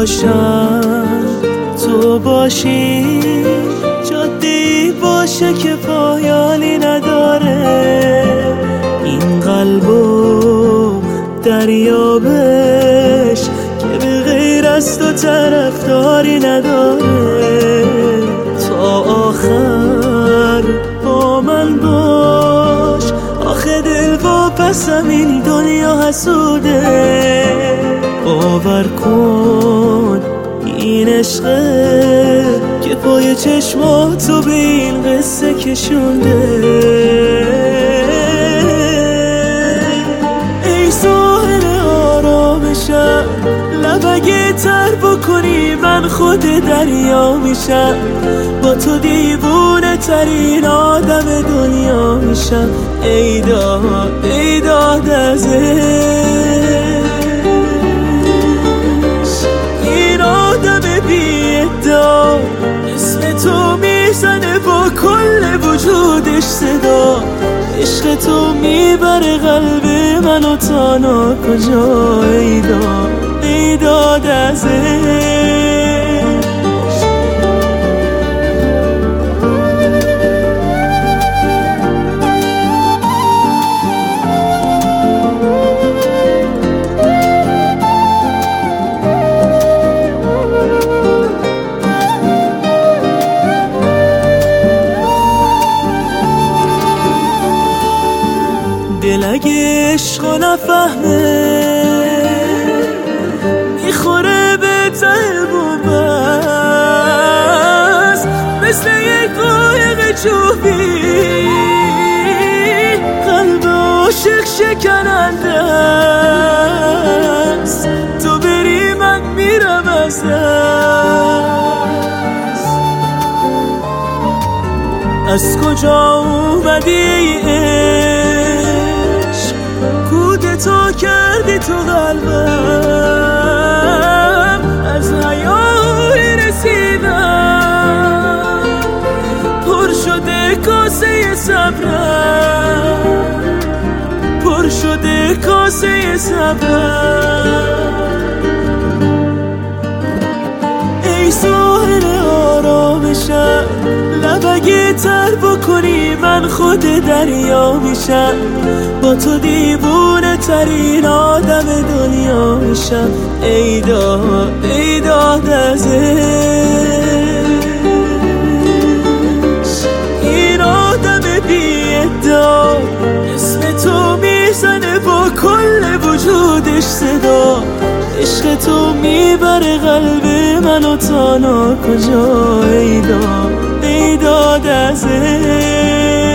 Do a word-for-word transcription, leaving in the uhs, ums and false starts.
باشم تو باشی، جاده‌ای باشه که پایانی نداره. این قلبو دریابش که به غیر از تو طرفداری نداره. تا آخر با من باش، آخه دل واپسم این دنیا حسوده. باور کن این عشقه که پای چشماتو به این قصه کشونده. ای ساحل آرامشم، لب اگه تر بکنی من خود دریا میشم. با تو دیوونه ترین آدم دنیا میشم. ای داد ای داد از این آدم بی ادعا، اسم تو میزنه با کل وجودش صدا. عشق تو میبره قلب منو تا ناکجا. ای داد ای داد از دل اگه عشقو نفهمه میخوره به ته بومبست، مثل یک قایق چوبی قلب عاشق شکننده است. تو بری من میرم از دست. از کجا اومدی ای عشق، کودتا کردی تو قلبم. از حیای رسیدم پر شده کاسه صبرم، پر شده کاسه صبرم. ای ساحل آرامشم، لب اگه تر بکنی من خود دریا میشم. با تو دیوونه ترین آدم دنیا میشم. ای داد ای داد از این آدم بی ادعا، اسم تو میزنه با کل وجودش صدا. عشق تو میبره قلب منو تا ناکجا. ای داد ای داد از